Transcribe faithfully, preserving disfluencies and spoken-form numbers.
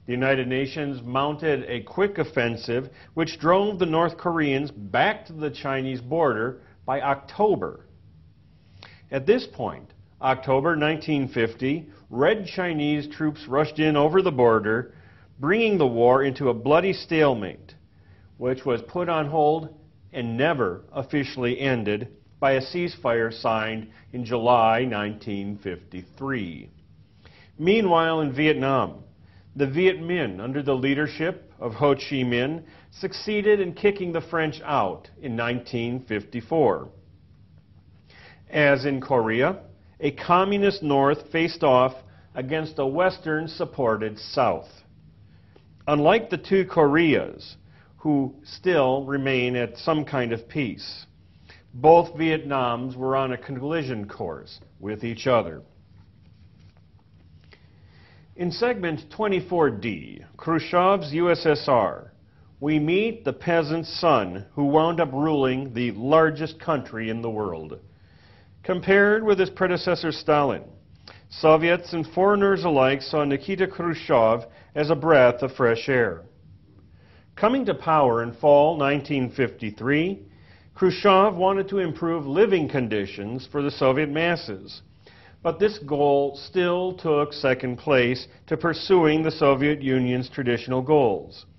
The United Nations mounted a quick offensive which drove the North Koreans back to the Chinese border by October. At this point, October nineteen fifty, Red Chinese troops rushed in over the border, bringing the war into a bloody stalemate, which was put on hold and never officially ended by a ceasefire signed in July nineteen fifty-three. Meanwhile, in Vietnam, the Viet Minh, under the leadership of Ho Chi Minh, succeeded in kicking the French out in nineteen fifty-four. As in Korea, a communist North faced off against a Western-supported South. Unlike the two Koreas, who still remain at some kind of peace, both Vietnams were on a collision course with each other. In segment twenty-four D, Khrushchev's U S S R, we meet the peasant's son who wound up ruling the largest country in the world. Compared with his predecessor Stalin, Soviets and foreigners alike saw Nikita Khrushchev as a breath of fresh air. Coming to power in fall nineteen fifty-three, Khrushchev wanted to improve living conditions for the Soviet masses. But this goal still took second place to pursuing the Soviet Union's traditional goals.